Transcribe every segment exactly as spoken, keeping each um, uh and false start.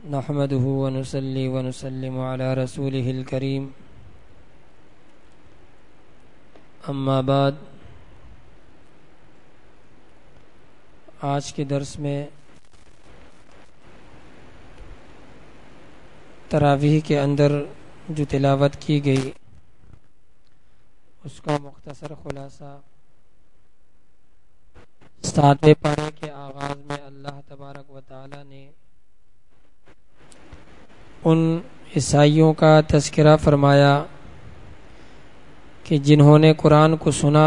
نحمده ونصلي ونسلم على رسوله الكريم اما بعد. آج کے درس میں تراویح کے اندر جو تلاوت کی گئی اس کا مختصر خلاصہ ساتویں پارے کے آغاز میں اللہ تبارک و تعالی نے ان عیسائیوں کا تذکرہ فرمایا کہ جنہوں نے قرآن کو سنا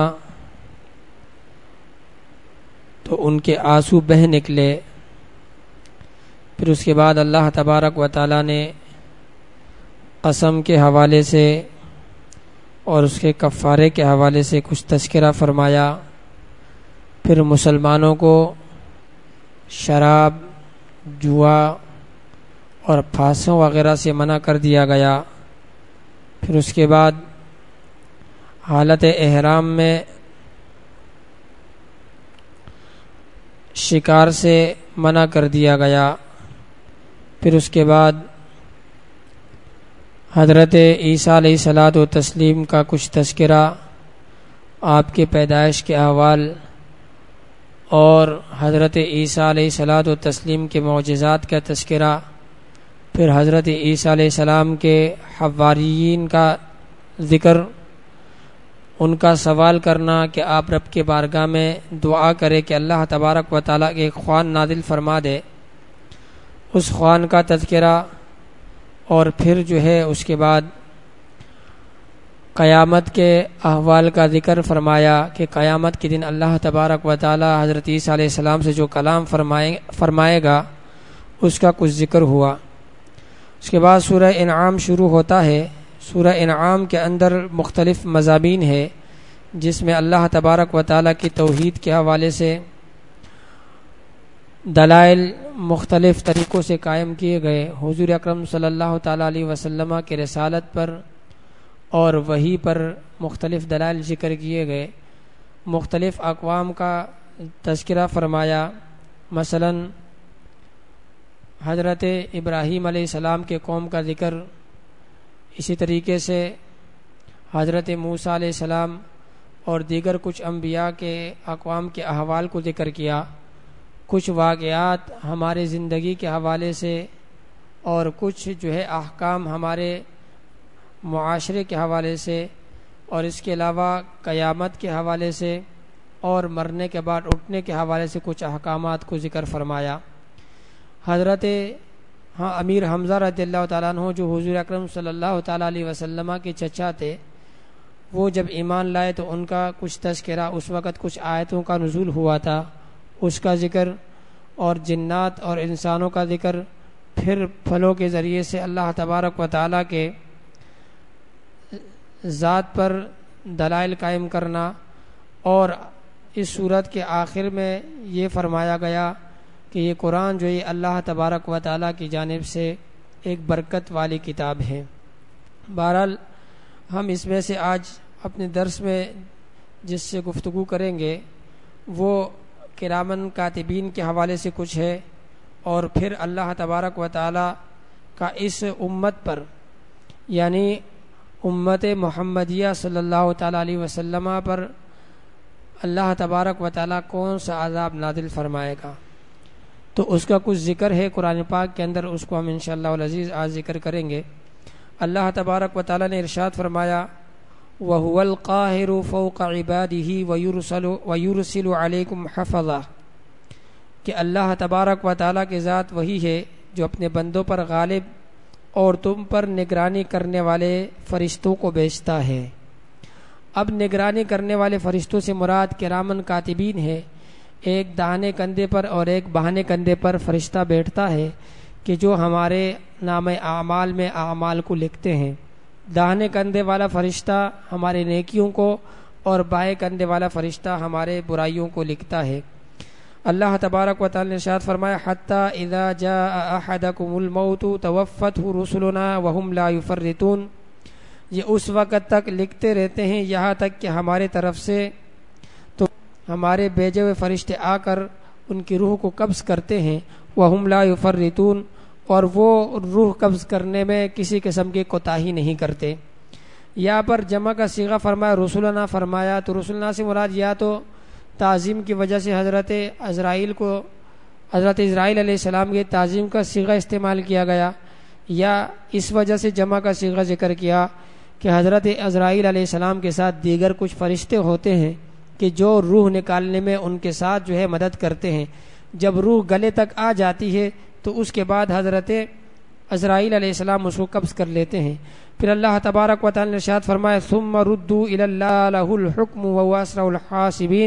تو ان کے آنسو بہہ نکلے. پھر اس کے بعد اللہ تبارک و تعالی نے قسم کے حوالے سے اور اس کے کفارے کے حوالے سے کچھ تذکرہ فرمایا. پھر مسلمانوں کو شراب، جوا اور پھانسوں وغیرہ سے منع کر دیا گیا. پھر اس کے بعد حالت احرام میں شکار سے منع کر دیا گیا. پھر اس کے بعد حضرت عیسیٰ علیہ الصلاۃ و تسلیم کا کچھ تذکرہ، آپ کے پیدائش کے احوال اور حضرت عیسیٰ علیہ الصلاۃ و تسلیم کے معجزات کا تذکرہ. پھر حضرت عیسیٰ علیہ السلام کے حواریین کا ذکر، ان کا سوال کرنا کہ آپ رب کے بارگاہ میں دعا کرے کہ اللہ تبارک و تعالیٰ کے ایک خوان نازل فرما دے، اس خوان کا تذکرہ. اور پھر جو ہے اس کے بعد قیامت کے احوال کا ذکر فرمایا کہ قیامت کے دن اللہ تبارک و تعالیٰ حضرت عیسیٰ علیہ السلام سے جو کلام فرمائے فرمائے گا اس کا کچھ ذکر ہوا. اس کے بعد سورہ انعام شروع ہوتا ہے. سورہ انعام کے اندر مختلف مضامین ہے جس میں اللہ تبارک و تعالیٰ کی توحید کے حوالے سے دلائل مختلف طریقوں سے قائم کیے گئے. حضور اکرم صلی اللہ تعالیٰ علیہ وسلم کے رسالت پر اور وحی پر مختلف دلائل ذکر کیے گئے. مختلف اقوام کا تذکرہ فرمایا. مثلا حضرت ابراہیم علیہ السلام کے قوم کا ذکر، اسی طریقے سے حضرت موسیٰ علیہ السلام اور دیگر کچھ انبیاء کے اقوام کے احوال کو ذکر کیا. کچھ واقعات ہمارے زندگی کے حوالے سے اور کچھ جو ہے احکام ہمارے معاشرے کے حوالے سے، اور اس کے علاوہ قیامت کے حوالے سے اور مرنے کے بعد اٹھنے کے حوالے سے کچھ احکامات کو ذکر فرمایا. حضرت ہاں امیر حمزہ رضی اللہ تعالیٰ عنہ جو حضور اکرم صلی اللہ تعالیٰ علیہ وسلم کے چچا تھے، وہ جب ایمان لائے تو ان کا کچھ تذکرہ، اس وقت کچھ آیتوں کا نزول ہوا تھا اس کا ذکر، اور جنات اور انسانوں کا ذکر. پھر پھلوں کے ذریعے سے اللہ تبارک و تعالیٰ کے ذات پر دلائل قائم کرنا. اور اس صورت کے آخر میں یہ فرمایا گیا کہ یہ قرآن جو یہ اللہ تبارک و تعالیٰ کی جانب سے ایک برکت والی کتاب ہے. بہرحال ہم اس میں سے آج اپنے درس میں جس سے گفتگو کریں گے وہ کرامن کاتبین کے حوالے سے کچھ ہے، اور پھر اللہ تبارک و تعالیٰ کا اس امت پر یعنی امت محمدیہ صلی اللہ تعالیٰ علیہ وسلم پر اللہ تبارک و تعالیٰ کون سا عذاب نازل فرمائے گا، تو اس کا کچھ ذکر ہے قرآن پاک کے اندر. اس کو ہم انشاءاللہ العزیز آج ذکر کریں گے. اللہ تبارک و تعالیٰ نے ارشاد فرمایا وَهُوَ الْقَاهِرُ فَوْقَ عِبَادِهِ وَيُرْسِلُ وَيُرْسِلُ عَلَيْكُمْ حَفَظًا، کہ اللہ تبارک و تعالیٰ کی ذات وہی ہے جو اپنے بندوں پر غالب اور تم پر نگرانی کرنے والے فرشتوں کو بھیجتا ہے. اب نگرانی کرنے والے فرشتوں سے مراد کرامن کاتبین ہے. ایک داہنے کندھے پر اور ایک بہانے کندھے پر فرشتہ بیٹھتا ہے کہ جو ہمارے نام اعمال میں اعمال کو لکھتے ہیں. داہنے کندھے والا فرشتہ ہمارے نیکیوں کو اور بائیں کندھے والا فرشتہ ہمارے برائیوں کو لکھتا ہے. اللہ تبارک و تعالی نے ارشاد فرمایا حتی اذا جاء احدکم الموت توفته رسلنا وهم لا يفرطون، یہ اس وقت تک لکھتے رہتے ہیں یہاں تک کہ ہمارے طرف سے تو ہمارے بھیجے ہوئے فرشتے آ کر ان کی روح کو قبض کرتے ہیں. وَهُمْ لَا يُفَرِّطُونَ، اور وہ روح قبض کرنے میں کسی قسم کی کوتاہی نہیں کرتے۔ یہاں پر جمع کا صیغہ فرمایا رسولنا فرمایا، تو رسولنا سے مراد یا تو تعظیم کی وجہ سے حضرت عزرائیل کو حضرت اسرائیل علیہ السلام کے تعظیم کا صیغہ استعمال کیا گیا، یا اس وجہ سے جمع کا صیغہ ذکر کیا کہ حضرت عزرائیل علیہ السلام کے ساتھ دیگر کچھ فرشتے ہوتے ہیں کہ جو روح نکالنے میں ان کے ساتھ جو ہے مدد کرتے ہیں۔ جب روح گلے تک آ جاتی ہے تو اس کے بعد حضرت عزرائیل علیہ السلام اس کو قبض کر لیتے ہیں۔ پھر اللہ تبارک و تعالی نے ارشاد فرمایا ثم ردوا الی اللہ لہ الحکم وہو اسرع الحاسبین،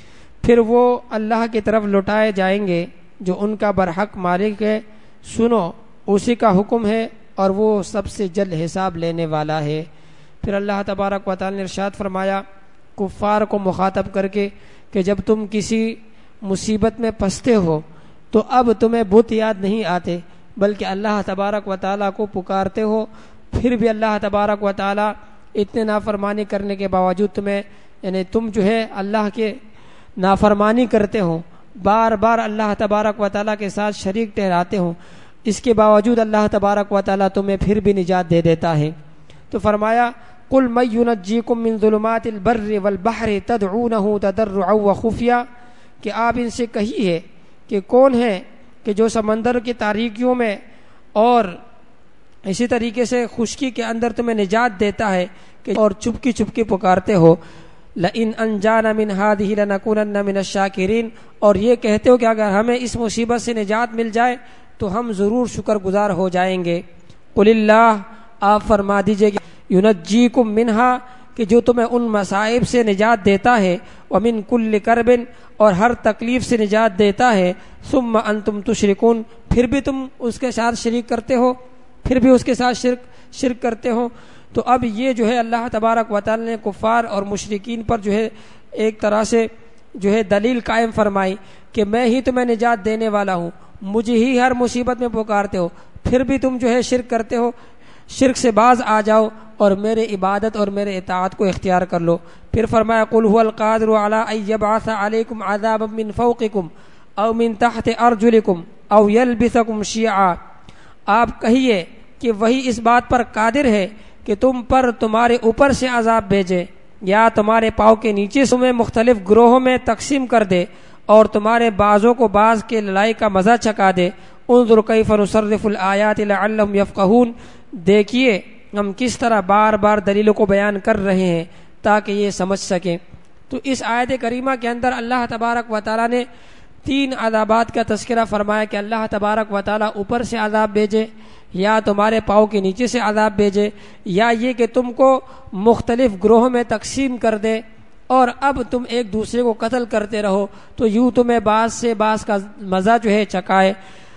پھر وہ اللہ کی طرف لوٹائے جائیں گے جو ان کا برحق مالک ہے، سنو اسی کا حکم ہے اور وہ سب سے جلد حساب لینے والا ہے۔ پھر اللہ تبارک و تعالی نے ارشاد فرمایا کفار کو مخاطب کر کے کہ جب تم کسی مصیبت میں پھنستے ہو تو اب تمہیں بت یاد نہیں آتے بلکہ اللہ تبارک و تعالیٰ کو پکارتے ہو، پھر بھی اللہ تبارک و تعالیٰ اتنے نافرمانی کرنے کے باوجود تمہیں یعنی تم جو ہے اللہ کے نافرمانی کرتے ہو، بار بار اللہ تبارک و تعالیٰ کے ساتھ شریک ٹھہراتے ہو، اس کے باوجود اللہ تبارک و تعالیٰ تمہیں پھر بھی نجات دے دیتا ہے۔ تو فرمایا قل من ینجیکم من ظلمات البر والبحر تدعونہ تضرعا وخفیا، کہ آپ ان سے کہیے کہ کون ہے کہ جو سمندر کی تاریکیوں میں اور اسی طریقے سے خشکی کے اندر تمہیں نجات دیتا ہے کہ اور چپکی چپکی پکارتے ہو لئن انجانا من هذه لنکونن من الشاکرین، اور یہ کہتے ہو کہ اگر ہمیں اس مصیبت سے نجات مل جائے تو ہم ضرور شکر گزار ہو جائیں گے۔ قل اللہ، آپ فرما دیجئے کہ ینجیکم منہا، کہ جو تمہیں ان مصائب سے نجات دیتا ہے، ومن کل کرب، اور ہر تکلیف سے نجات دیتا ہے، ثم انتم تشرکون، پھر بھی تم اس کے ساتھ شریک کرتے ہو پھر بھی اس کے ساتھ شرک شرک کرتے ہو۔ تو اب یہ جو ہے اللہ تبارک و تعالی نے کفار اور مشرکین پر جو ہے ایک طرح سے جو ہے دلیل قائم فرمائی کہ میں ہی تمہیں نجات دینے والا ہوں، مجھے ہی ہر مصیبت میں پکارتے ہو، پھر بھی تم جو ہے شرک کرتے ہو، شرک سے باز آ جاؤ اور میرے عبادت اور میرے اطاعت کو اختیار کر لو۔ پھر فرمایا قل هو القادر على ان يبعث عليكم عذابا من فوقكم او من تحت ارجلكم او يلبسكم شيعا، آپ کہیے کہ وہی اس بات پر قادر ہے کہ تم پر تمہارے اوپر سے عذاب بھیجے یا تمہارے پاؤں کے نیچے سے تمہیں مختلف گروہوں میں تقسیم کر دے اور تمہارے بعضوں کو بعض کے لڑائی کا مزہ چکھا دے۔ انظر کیف نصرف الآیات لعلہم یفقہون، دیکھیے ہم کس طرح بار بار دلیلوں کو بیان کر رہے ہیں تاکہ یہ سمجھ سکیں۔ تو اس آیت کریمہ کے اندر اللہ تبارک و تعالیٰ نے تین عذابات کا تذکرہ فرمایا کہ اللہ تبارک و تعالیٰ اوپر سے عذاب بھیجے، یا تمہارے پاؤں کے نیچے سے عذاب بھیجے، یا یہ کہ تم کو مختلف گروہوں میں تقسیم کر دے اور اب تم ایک دوسرے کو قتل کرتے رہو تو یوں تمہیں بعض سے بعض کا مزہ جو ہے چکائے۔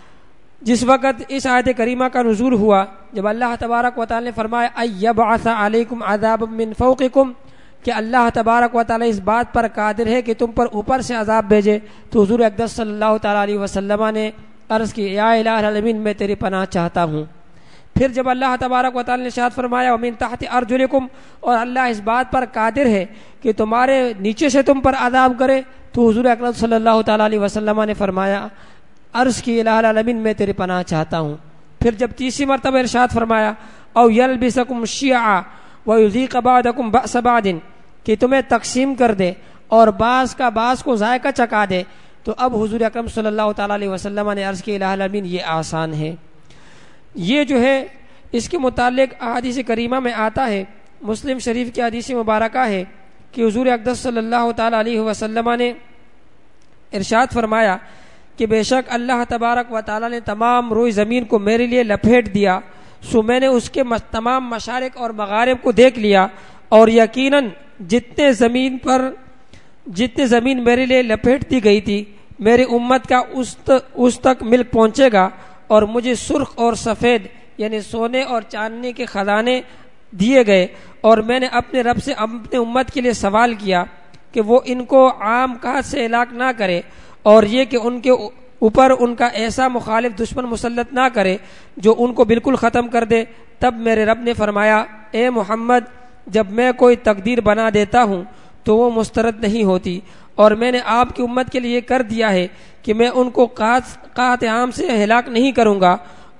جس وقت اس آیت کریمہ کا نزول ہوا، جب اللہ تبارک و تعالی نے فرمایا ایبعث علیکم عذابا من فوقکم، کہ اللہ تبارک و تعالی اس بات پر قادر ہے کہ تم پر اوپر سے عذاب بھیجے، تو حضور اقدس صلی اللہ تعالی علیہ وسلم نے عرض کی یا الہ العالمین میں تیری پناہ چاہتا ہوں۔ پھر جب اللہ تبارک و تعالی نے ارشاد فرمایا ومن تحت ارجلکم، اور اللہ اس بات پر قادر ہے کہ تمہارے نیچے سے تم پر عذاب کرے، تو حضور اکرم صلی اللہ تعالی علیہ وسلم نے فرمایا عرض کی الہ العالمین میں تیری پناہ چاہتا ہوں۔ پھر جب تیسری مرتبہ ارشاد فرمایا او یلبسکم شیعا ویذیق بعضکم بأس بعض، کہ تمہیں تقسیم کر دے اور بعض کا بعض کو ذائقہ چکھا دے، تو اب حضور اکرم صلی اللہ تعالی علیہ وسلم نے عرض کی الہ العالمین یہ آسان ہے۔ یہ جو ہے اس کے متعلق احادیث کریمہ میں آتا ہے، مسلم شریف کی حدیث مبارکہ ہے کہ حضور اقدس صلی اللہ تعالی علیہ وسلم نے ارشاد فرمایا کہ بے شک اللہ تبارک و تعالی نے تمام روئی زمین کو میرے لیے لپیٹ دیا، سو میں نے اس کے تمام مشارق اور مغارب کو دیکھ لیا، اور یقیناً جتنے زمین پر جتنے زمین میرے لیے لپیٹ دی گئی تھی میری امت کا اس اس تک ملک پہنچے گا، اور مجھے سرخ اور سفید یعنی سونے اور چاندنی کے خزانے دیے گئے، اور میں نے اپنے رب سے اپنے امت کے لیے سوال کیا کہ وہ ان کو عام قحط سے ہلاک نہ کرے، اور یہ کہ ان کے اوپر ان کا ایسا مخالف دشمن مسلط نہ کرے جو ان کو بالکل ختم کر دے۔ تب میرے رب نے فرمایا اے محمد، جب میں کوئی تقدیر بنا دیتا ہوں تو وہ مسترد نہیں ہوتی، اور میں نے آپ کی امت کے لیے کر دیا ہے کہ میں ان کو قحط عام سے ہلاک نہیں کروں گا،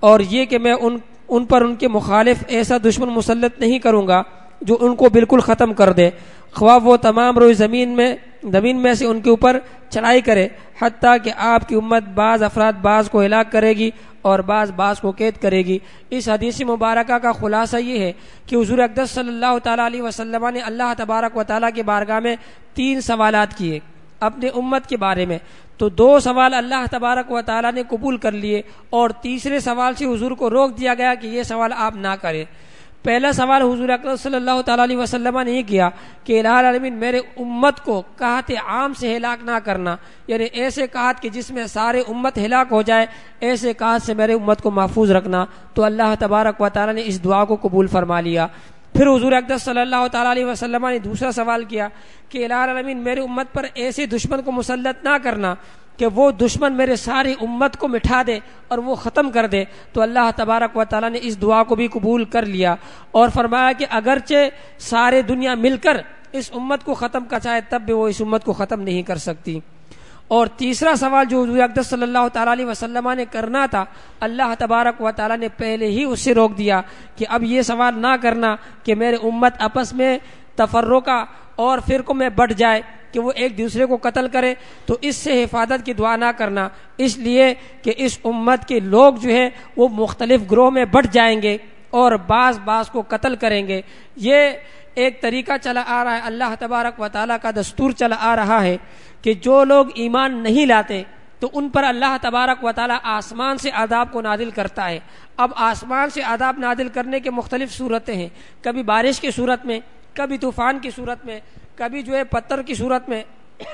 اور یہ کہ میں ان ان پر ان کے مخالف ایسا دشمن مسلط نہیں کروں گا جو ان کو بالکل ختم کر دے، خواہ وہ تمام روئے زمین میں زمین میں سے ان کے اوپر چڑھائی کرے، حتیٰ کہ آپ کی امت بعض افراد بعض کو ہلاک کرے گی اور بعض بعض کو قید کرے گی۔ اس حدیث مبارکہ کا خلاصہ یہ ہے کہ حضور اقدس صلی اللہ تعالیٰ علیہ وسلم نے اللہ تبارک و تعالیٰ کی بارگاہ میں تین سوالات کیے اپنے امت کے بارے میں، تو دو سوال اللہ تبارک و تعالیٰ نے قبول کر لیے اور تیسرے سوال سے حضور کو روک دیا گیا کہ یہ سوال آپ نہ کریں۔ پہلا سوال حضور اکرم صلی اللہ تعالیٰ علیہ وسلم نے یہ کیا کہ الہ العالمین میرے امت کو قحط عام سے ہلاک نہ کرنا، یعنی ایسے قحط کہ جس میں سارے امت ہلاک ہو جائے، ایسے قحط سے میرے امت کو محفوظ رکھنا۔ تو اللہ تبارک و تعالیٰ نے اس دعا کو قبول فرما لیا۔ پھر حضور اقدس صلی اللہ تعالیٰ علیہ وسلم نے دوسرا سوال کیا کہ الہ العالمین میرے امت پر ایسے دشمن کو مسلط نہ کرنا کہ وہ دشمن میرے ساری امت کو مٹھا دے اور وہ ختم کر دے۔ تو اللہ تبارک و تعالیٰ نے اس دعا کو بھی قبول کر لیا اور فرمایا کہ اگرچہ سارے دنیا مل کر اس امت کو ختم کر چاہے تب بھی وہ اس امت کو ختم نہیں کر سکتی۔ اور تیسرا سوال جو حضور اقدس صلی اللہ تعالیٰ علیہ وسلم نے کرنا تھا، اللہ تبارک و تعالیٰ نے پہلے ہی اس سے روک دیا کہ اب یہ سوال نہ کرنا کہ میرے امت آپس میں تفرقہ اور فرقوں میں بٹ جائے کہ وہ ایک دوسرے کو قتل کرے، تو اس سے حفاظت کی دعا نہ کرنا، اس لیے کہ اس امت کے لوگ جو ہے وہ مختلف گروہ میں بٹ جائیں گے اور بعض بعض کو قتل کریں گے۔ یہ ایک طریقہ چلا آ رہا ہے، اللہ تبارک و تعالیٰ کا دستور چلا آ رہا ہے کہ جو لوگ ایمان نہیں لاتے تو ان پر اللہ تبارک و تعالیٰ آسمان سے عذاب کو نازل کرتا ہے۔ اب آسمان سے عذاب نازل کرنے کے مختلف صورتیں ہیں، کبھی بارش کی صورت میں، کبھی طوفان کی صورت میں، کبھی جو ہے پتھر کی صورت میں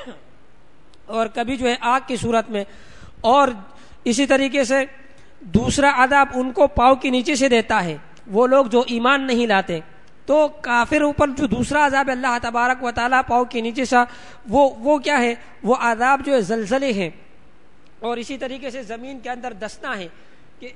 اور کبھی جو ہے آگ کی صورت میں، اور اسی طریقے سے دوسرا عذاب ان کو پاؤں کے نیچے سے دیتا ہے، وہ لوگ جو ایمان نہیں لاتے۔ تو کافر اوپر جو دوسرا عذاب اللہ تبارک و تعالیٰ پاؤں کے نیچے سے وہ وہ کیا ہے، وہ عذاب جو ہے زلزلے ہیں، اور اسی طریقے سے زمین کے اندر دسنا ہے کہ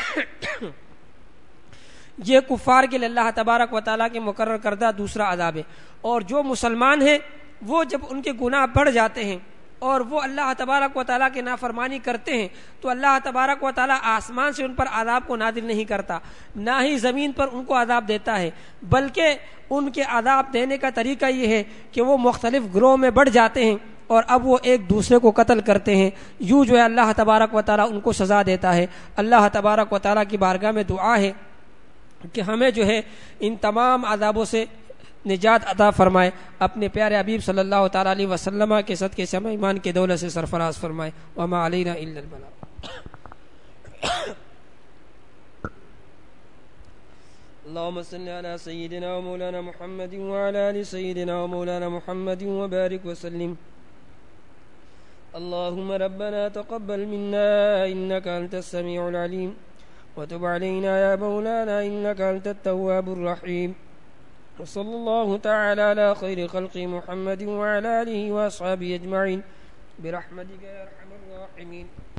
یہ کفار کے لیے اللہ تبارک و تعالیٰ کے مقرر کردہ دوسرا عذاب ہے۔ اور جو مسلمان ہیں وہ جب ان کے گناہ بڑھ جاتے ہیں اور وہ اللہ تبارک و تعالیٰ کے نافرمانی کرتے ہیں تو اللہ تبارک و تعالیٰ آسمان سے ان پر عذاب کو نازل نہیں کرتا، نہ ہی زمین پر ان کو عذاب دیتا ہے، بلکہ ان کے عذاب دینے کا طریقہ یہ ہے کہ وہ مختلف گروہ میں بڑھ جاتے ہیں اور اب وہ ایک دوسرے کو قتل کرتے ہیں، یوں جو ہے اللہ تبارک و تعالیٰ ان کو سزا دیتا ہے۔ اللہ تبارک و تعالیٰ کی بارگاہ میں دعا ہے کہ ہمیں جو ہے ان تمام عذابوں سے نجات عطا فرمائے، اپنے پیارے حبیب صلی اللہ تعالیٰ علیہ وسلم کے صدقے سے ہمیں ایمان کے دولت سے سرفراز فرمائے۔ وما علینا الا البلاغ۔ اللهم صل على سيدنا ومولانا محمد وعلى آل سيدنا ومولانا محمد وبارك وسلم۔ اللهم ربنا تقبل منا إنك أنت السميع العليم وتب علينا يا مولانا إنك أنت التواب الرحيم، وصلى الله تعالى على خير خلق محمد وعلى آله وأصحابه أجمعين برحمتك يا أرحم الراحمين۔